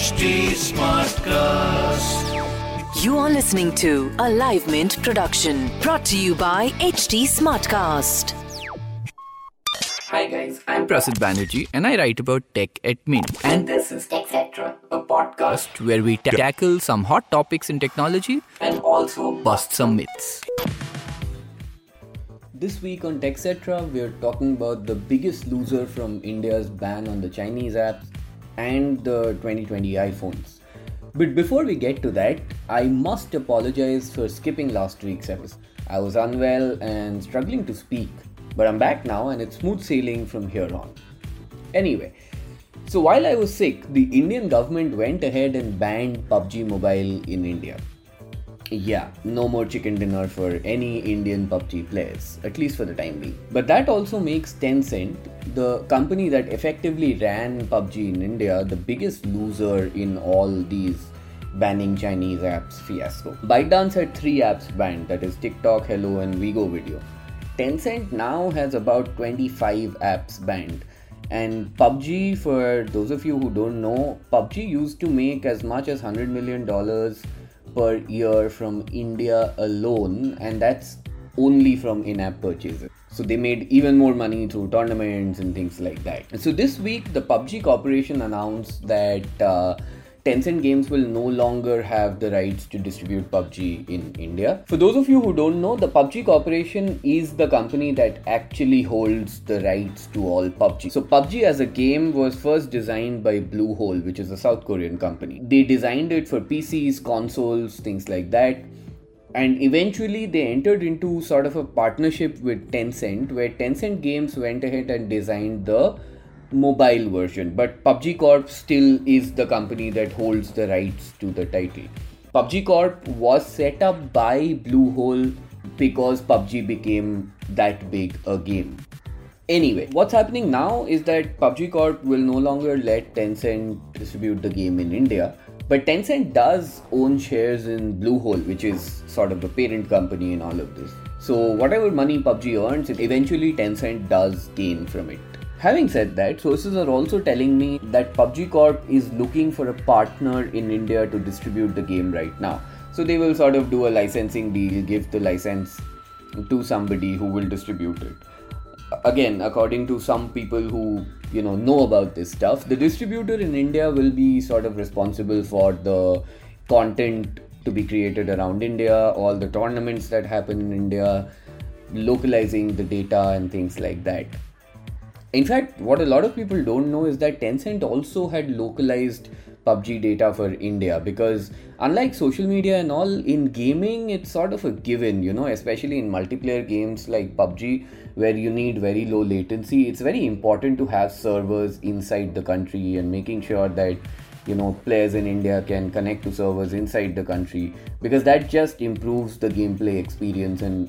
HT Smartcast. You are listening to a Live Mint production brought to you by HT Smartcast. Hi guys, I'm Prasid Banerjee and I write about tech at Mint. And this is TechCetra, a podcast where we tackle some hot topics in technology and also bust some myths. This week on TechCetra, we're talking about the biggest loser from India's ban on the Chinese apps and the 2020 iPhones. But before we get to that, I must apologize for skipping last week's episode. I was unwell and struggling to speak, but I'm back now and it's smooth sailing from here on. Anyway, so while I was sick, the Indian government went ahead and banned PUBG Mobile in India. Yeah, no more chicken dinner for any Indian PUBG players, at least for the time being. But that also makes Tencent, the company that effectively ran PUBG in India, the biggest loser in all these banning Chinese apps fiasco. ByteDance had 3 apps banned, that is TikTok, Hello and Vigo Video. Tencent now has about 25 apps banned. And PUBG, for those of you who don't know, PUBG used to make as much as $100 million per year from India alone, and that's only from in-app purchases. So they made even more money through tournaments and things like that. And so this week, the PUBG Corporation announced that Tencent Games will no longer have the rights to distribute PUBG in India. For those of you who don't know, the PUBG Corporation is the company that actually holds the rights to all PUBG. So PUBG as a game was first designed by Bluehole, which is a South Korean company. They designed it for PCs, consoles, things like that. And eventually they entered into sort of a partnership with Tencent, where Tencent Games went ahead and designed the mobile version, but PUBG Corp still is the company that holds the rights to the title. PUBG Corp was set up by Bluehole because PUBG became that big a game. Anyway, what's happening now is that PUBG Corp will no longer let Tencent distribute the game in India, but Tencent does own shares in Bluehole, which is sort of the parent company in all of this. So whatever money PUBG earns, eventually Tencent does gain from it. Having said that, sources are also telling me that PUBG Corp is looking for a partner in India to distribute the game right now. So they will sort of do a licensing deal, give the license to somebody who will distribute it. Again, according to some people who know about this stuff, the distributor in India will be sort of responsible for the content to be created around India, all the tournaments that happen in India, localizing the data and things like that. In fact, what a lot of people don't know is that Tencent also had localized PUBG data for India, because unlike social media and all, in gaming it's sort of a given, especially in multiplayer games like PUBG, where you need very low latency. It's very important to have servers inside the country and making sure that players in India can connect to servers inside the country, because that just improves the gameplay experience and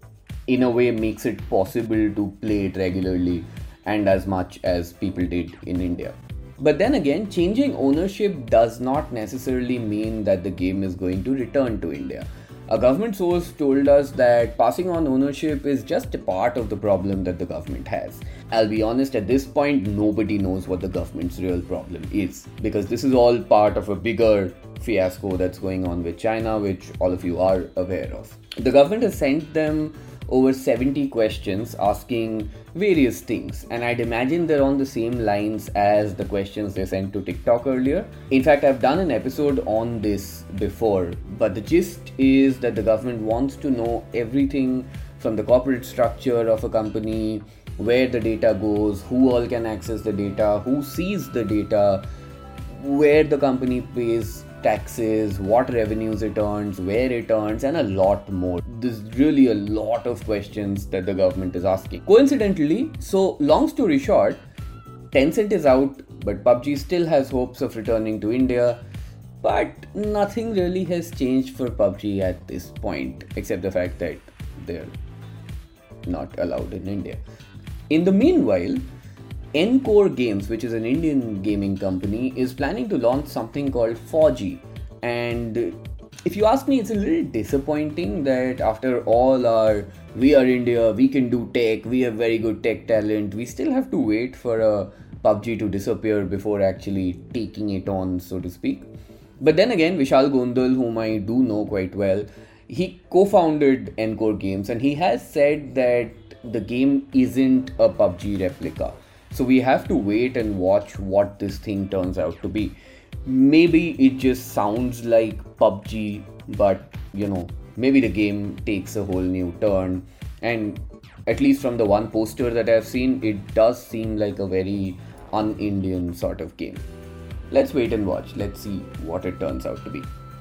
in a way makes it possible to play it regularly and as much as people did in India. But then again, changing ownership does not necessarily mean that the game is going to return to India. A government source told us that passing on ownership is just a part of the problem that the government has. I'll be honest, at this point, nobody knows what the government's real problem is, because this is all part of a bigger fiasco that's going on with China, which all of you are aware of. The government has sent them over 70 questions asking various things, and I'd imagine they're on the same lines as the questions they sent to TikTok earlier. In fact, I've done an episode on this before, but the gist is that the government wants to know everything from the corporate structure of a company, where the data goes, who all can access the data, who sees the data, where the company pays taxes, what revenues it earns, where it earns, and a lot more. There's really a lot of questions that the government is asking. Coincidentally, so long story short, Tencent is out, but PUBG still has hopes of returning to India. But nothing really has changed for PUBG at this point, except the fact that they're not allowed in India. In the meanwhile, Encore Games, which is an Indian gaming company, is planning to launch something called 4G. And if you ask me, it's a little disappointing that after all our we are India, we can do tech, we have very good tech talent, we still have to wait for a PUBG to disappear before actually taking it on, so to speak. But then again, Vishal Gondal, whom I do know quite well, he co-founded Encore Games, and he has said that the game isn't a PUBG replica. So we have to wait and watch what this thing turns out to be. Maybe it just sounds like PUBG, but maybe the game takes a whole new turn. And at least from the one poster that I've seen, it does seem like a very un-Indian sort of game. Let's wait and watch. Let's see what it turns out to be.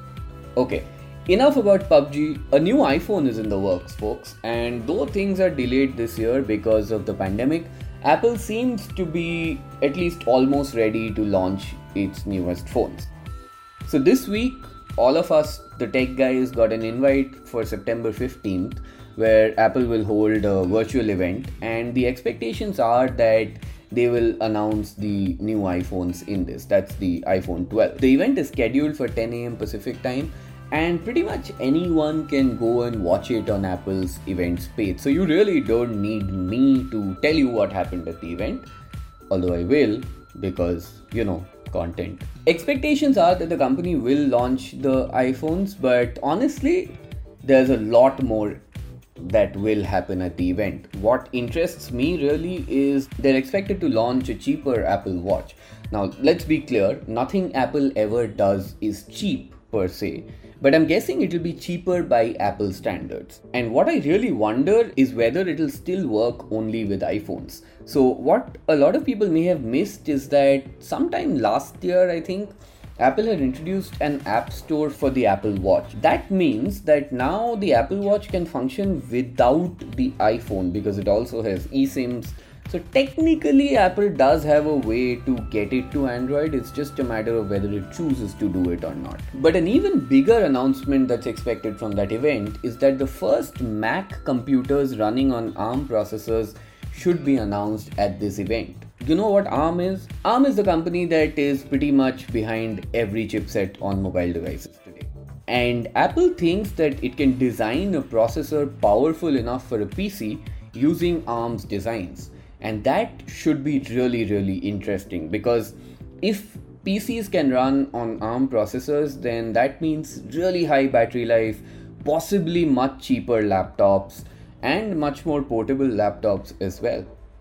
Okay. Enough about PUBG. A new iPhone is in the works, folks, and though things are delayed this year because of the pandemic, Apple seems to be at least almost ready to launch its newest phones. So this week, all of us, the tech guys, got an invite for September 15th, where Apple will hold a virtual event, and the expectations are that they will announce the new iPhones in this. That's the iPhone 12. The event is scheduled for 10 a.m. Pacific time, and pretty much anyone can go and watch it on Apple's events page. So you really don't need me to tell you what happened at the event, although I will, because, content. Expectations are that the company will launch the iPhones, but honestly, there's a lot more that will happen at the event. What interests me really is they're expected to launch a cheaper Apple Watch. Now, let's be clear, nothing Apple ever does is cheap per se, but I'm guessing it'll be cheaper by Apple standards. And what I really wonder is whether it'll still work only with iPhones. So what a lot of people may have missed is that sometime last year, I think, Apple had introduced an app store for the Apple Watch. That means that now the Apple Watch can function without the iPhone because it also has eSIMs. So technically Apple does have a way to get it to Android. It's just a matter of whether it chooses to do it or not. But an even bigger announcement that's expected from that event is that the first Mac computers running on ARM processors should be announced at this event. You know what ARM is? ARM is the company that is pretty much behind every chipset on mobile devices today. And Apple thinks that it can design a processor powerful enough for a PC using ARM's designs. And that should be really, really interesting, because if PCs can run on ARM processors, then that means really high battery life, possibly much cheaper laptops, and much more portable laptops as well.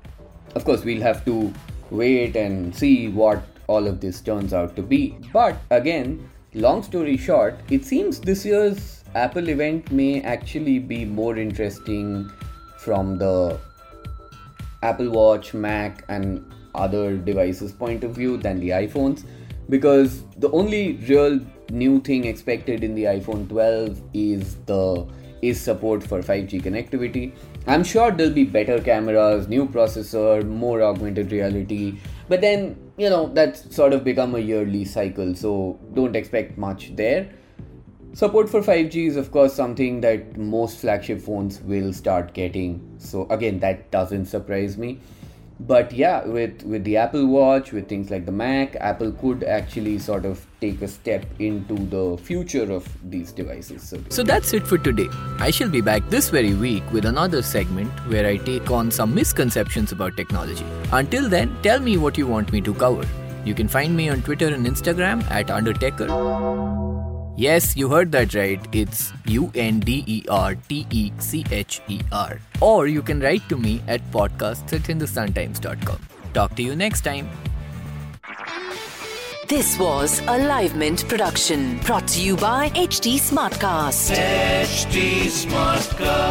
Of course, we'll have to wait and see what all of this turns out to be. But again, long story short, it seems this year's Apple event may actually be more interesting from the Apple Watch, Mac and other devices point of view than the iPhones, because the only real new thing expected in the iPhone 12 is support for 5G connectivity. I'm sure there'll be better cameras, new processor, more augmented reality, but then, that's sort of become a yearly cycle, so don't expect much there. Support for 5G is of course something that most flagship phones will start getting, so again, that doesn't surprise me. But yeah, with the Apple Watch, with things like the Mac, Apple could actually sort of take a step into the future of these devices. So that's it for today. I shall be back this very week with another segment where I take on some misconceptions about technology. Until then, tell me what you want me to cover. You can find me on Twitter and Instagram at Undertecher. Yes, you heard that right. It's UNDERTECHER. Or you can write to me at podcasts@hindustantimes.com. Talk to you next time. This was a Live Mint production brought to you by HT Smartcast. HT Smartcast.